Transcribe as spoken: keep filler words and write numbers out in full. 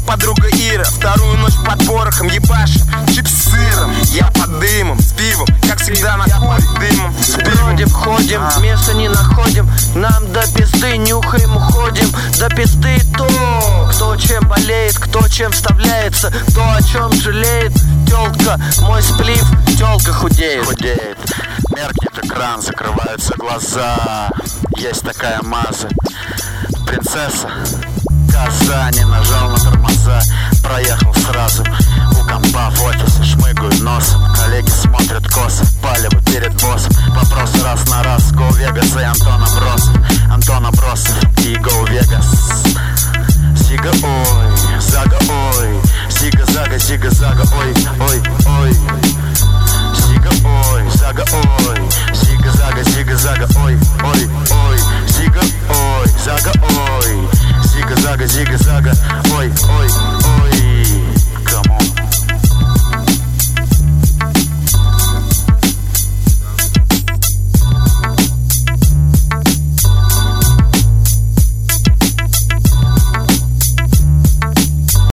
подруга Ира. Вторую ночь под порохом ебашим чипс с сыром. Я под дымом, с пивом, как всегда на холе дымом. Бродим, ходим, а. места не находим. Нам до пизды нюхаем, уходим. До пизды то, кто чем болеет, кто чем вставляется, кто о чем жалеет. Тёлка, мой сплив, тёлка худеет. Худеет, меркнет экран, закрываются глаза. Есть такая маза, принцесса. Коза, не нажал на тормоза, проехал сразу. У компа в офисе шмыгаю носом. Коллеги смотрят косо, палево перед боссом. Вопрос раз на раз, Go Vegas и Антон Абросов. Антон Абросов и Go Vegas. Сига ой, зага ой, сига зага, сига зага, ой, ой, ой. Сига ой, зага ой, сига зага, сига зага, ой, ой, ой. Сига ой, зага ой, сига зага, зига